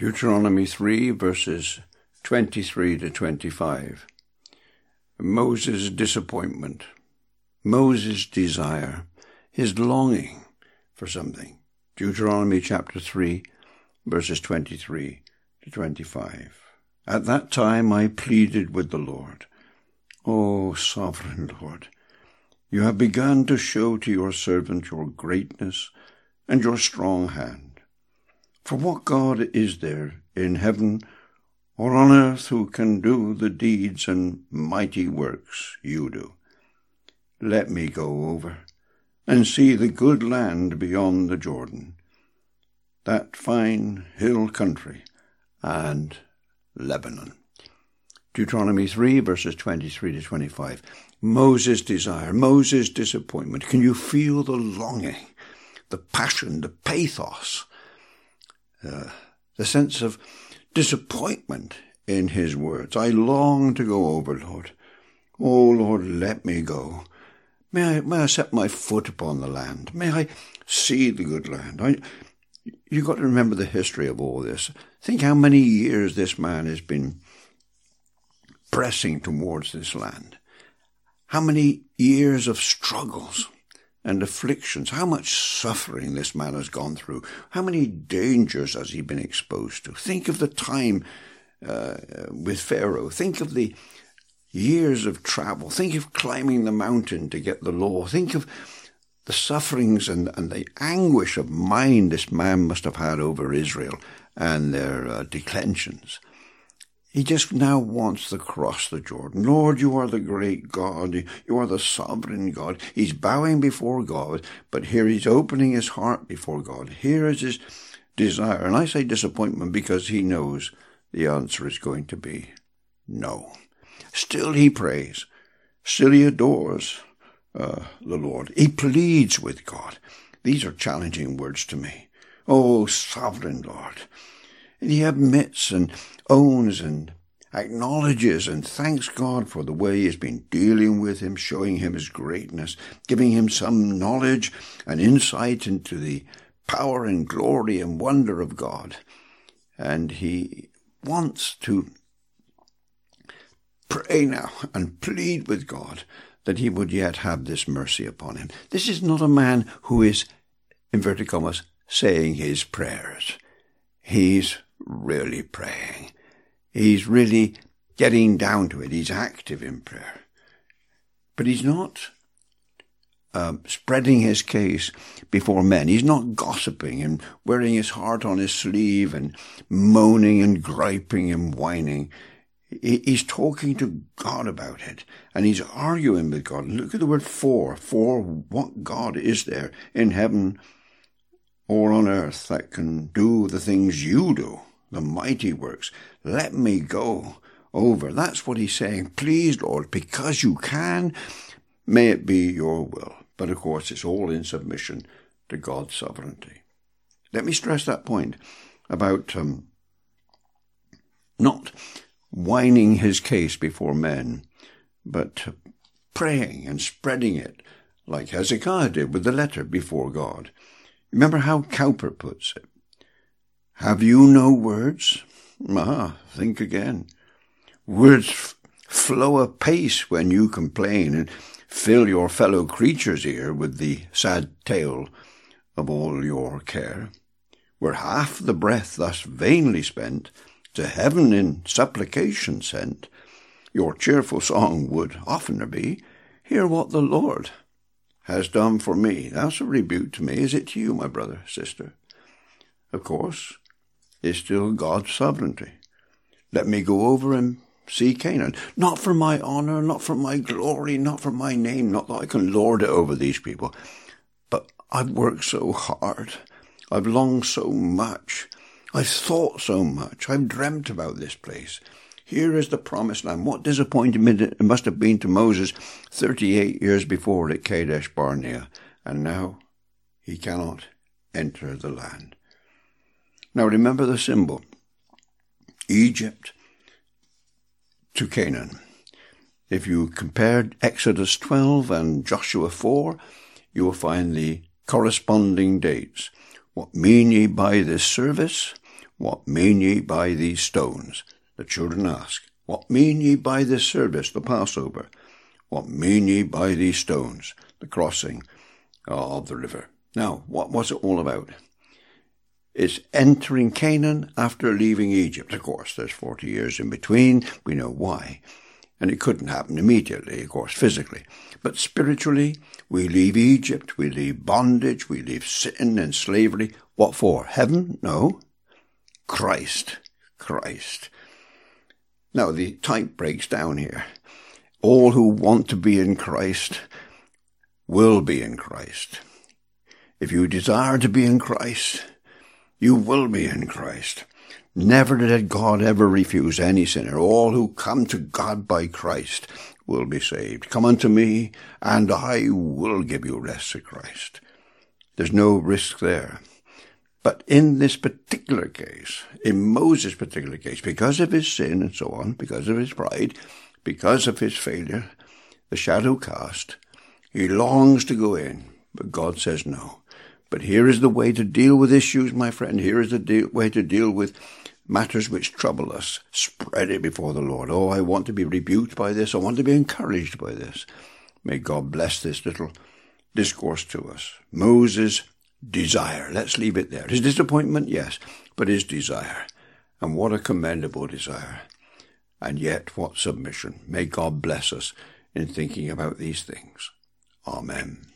Deuteronomy 3, verses 23 to 25. Moses' disappointment, Moses' desire, his longing for something. Deuteronomy chapter 3, verses 23 to 25. At that time I pleaded with the Lord. O sovereign Lord, you have begun to show to your servant your greatness and your strong hand. For what God is there in heaven or on earth who can do the deeds and mighty works you do? Let me go over and see the good land beyond the Jordan, that fine hill country and Lebanon. Deuteronomy 3, verses 23 to 25. Moses' desire, Moses' disappointment. Can you feel the longing, the passion, the pathos, the sense of disappointment in his words? I long to go over, Lord. Oh, Lord, let me go. May I set my foot upon the land? May I see the good land? You've got to remember the history of all this. Think how many years this man has been pressing towards this land. How many years of struggles and afflictions, how much suffering this man has gone through, how many dangers has he been exposed to. Think of the time with Pharaoh. Think of the years of travel. Think of climbing the mountain to get the law. Think of the sufferings and the anguish of mind this man must have had over Israel and their declensions. He just now wants to cross the Jordan. Lord, you are the great God. You are the sovereign God. He's bowing before God, but here he's opening his heart before God. Here is his desire. And I say disappointment because he knows the answer is going to be no. Still he prays. Still he adores the Lord. He pleads with God. These are challenging words to me. Oh, sovereign Lord. And he admits and owns and acknowledges and thanks God for the way he has been dealing with him, showing him his greatness, giving him some knowledge and insight into the power and glory and wonder of God. And he wants to pray now and plead with God that he would yet have this mercy upon him. This is not a man who is, inverted commas, saying his prayers. He's really praying. He's really getting down to it. He's active in prayer. But he's not spreading his case before men. He's not gossiping and wearing his heart on his sleeve and moaning and griping and whining. He's talking to God about it, and he's arguing with God. Look at the word for what God is there in heaven or on earth that can do the things you do, the mighty works. Let me go over. That's what he's saying. Please, Lord, because you can, may it be your will. But of course, it's all in submission to God's sovereignty. Let me stress that point about not whining his case before men, but praying and spreading it like Hezekiah did with the letter before God. Remember how Cowper puts it. Have you no words? Think again. Words flow apace when you complain and fill your fellow creature's ear with the sad tale of all your care. Were half the breath thus vainly spent, to heaven in supplication sent, your cheerful song would oftener be, hear what the Lord has done for me. That's a rebuke to me. Is it to you, my brother, sister? Of course, it's still God's sovereignty. Let me go over and see Canaan. Not for my honor, not for my glory, not for my name, not that I can lord it over these people. But I've worked so hard. I've longed so much. I've thought so much. I've dreamt about this place. Here is the promised land. What disappointment it must have been to Moses 38 years before at Kadesh Barnea. And now he cannot enter the land. Now remember the symbol. Egypt to Canaan. If you compared Exodus 12 and Joshua 4, you will find the corresponding dates. What mean ye by this service? What mean ye by these stones? The children ask. What mean ye by this service, the Passover? What mean ye by these stones, the crossing of the river? Now, what was it all about? It's entering Canaan after leaving Egypt. Of course, there's 40 years in between. We know why. And it couldn't happen immediately, of course, physically. But spiritually, we leave Egypt, we leave bondage, we leave sin and slavery. What for? Heaven? No. Christ. Now, the type breaks down here. All who want to be in Christ will be in Christ. If you desire to be in Christ, you will be in Christ. Never did God ever refuse any sinner. All who come to God by Christ will be saved. Come unto me, and I will give you rest, said Christ. There's no risk there. But in this particular case, in Moses' particular case, because of his sin and so on, because of his pride, because of his failure, the shadow cast, he longs to go in, but God says no. But here is the way to deal with issues, my friend. Here is the way to deal with matters which trouble us. Spread it before the Lord. Oh, I want to be rebuked by this. I want to be encouraged by this. May God bless this little discourse to us. Moses' desire. Let's leave it there. His disappointment, yes, but his desire. And what a commendable desire. And yet, what submission. May God bless us in thinking about these things. Amen.